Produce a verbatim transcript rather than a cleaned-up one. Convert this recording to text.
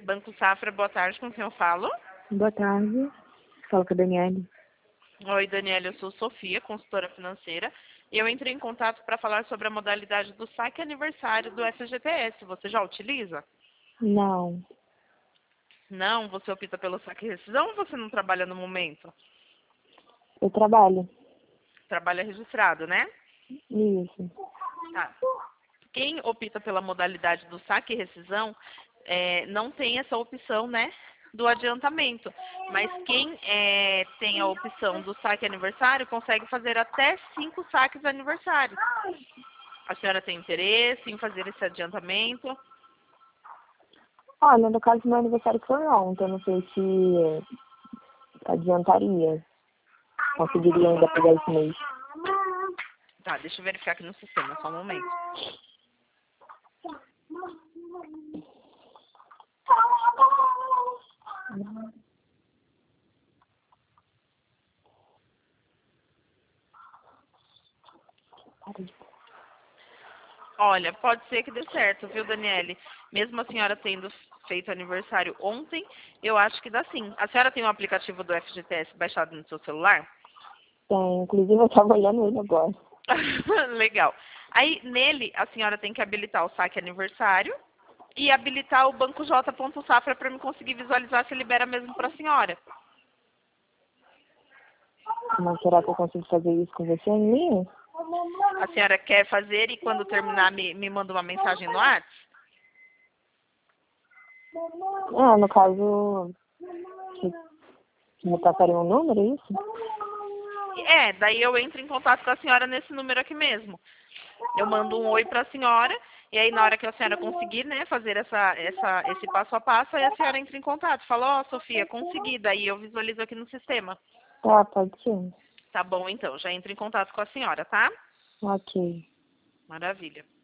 Banco Safra, boa tarde, com quem eu falo? Boa tarde. Fala com a Daniele. Oi, Daniela, eu sou Sofia, consultora financeira, e eu entrei em contato para falar sobre a modalidade do saque aniversário do F G T S. Você já utiliza? Não, Não? Você opta pelo saque e rescisão ou você não trabalha no momento? eu trabalho. Trabalha registrado, né? Isso. Tá. Quem opta pela modalidade do saque e rescisão é, não tem essa opção, né, do adiantamento. Mas quem é, tem a opção do saque aniversário consegue fazer até cinco saques aniversários. A senhora tem interesse em fazer esse adiantamento? Olha, no caso, meu aniversário foi ontem. Eu não sei se adiantaria. Conseguiria ainda pegar esse mês. Tá, deixa eu verificar aqui no sistema, só um momento. Olha, pode ser que dê certo, viu, Daniele? Mesmo a senhora tendo feito aniversário ontem, eu acho que dá sim. A senhora tem o aplicativo do F G T S baixado no seu celular? Tem, inclusive eu estava olhando ele agora. Legal. Aí, nele, a senhora tem que habilitar o saque aniversário e habilitar o banco j.safra para me conseguir visualizar se libera mesmo para a senhora. Mas será que eu consigo fazer isso com você em linha? A senhora quer fazer e quando terminar me, me manda uma mensagem no WhatsApp? Ah, no caso, que me passaria um número, é isso? É, daí eu entro em contato com a senhora nesse número aqui mesmo. Eu mando um oi para a senhora e aí na hora que a senhora conseguir, né, fazer essa, essa, esse passo a passo, aí a senhora entra em contato. Fala, ó, oh, Sofia, consegui. Daí eu visualizo aqui no sistema. Tá, pode ser. Tá bom, então. Já entro em contato com a senhora, tá? Ok. Maravilha.